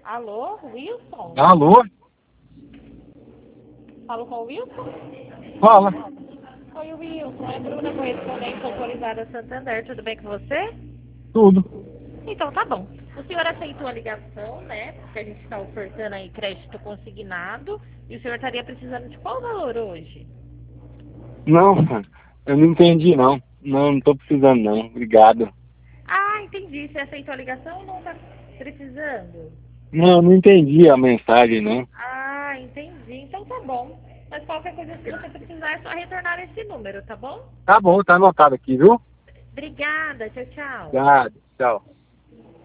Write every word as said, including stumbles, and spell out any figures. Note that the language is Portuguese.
Alô, Wilson? Alô? Falo com o Wilson? Fala. Oi, Wilson. É Bruna, correspondente autorizada Santander. Tudo bem com você? Tudo. Então tá bom. O senhor aceitou a ligação, né? Porque a gente está ofertando aí crédito consignado. E o senhor estaria precisando de qual valor hoje? Não, eu não entendi não. Não, não tô precisando não. Obrigado. Ah, entendi. Você aceitou a ligação ou não tá precisando? Não, não entendi a mensagem não. Ah, entendi. Então tá bom. Mas qualquer coisa, se você precisar, é só retornar esse número, tá bom? Tá bom, tá anotado aqui, viu? Obrigada. Tchau, tchau. Obrigado. Tchau.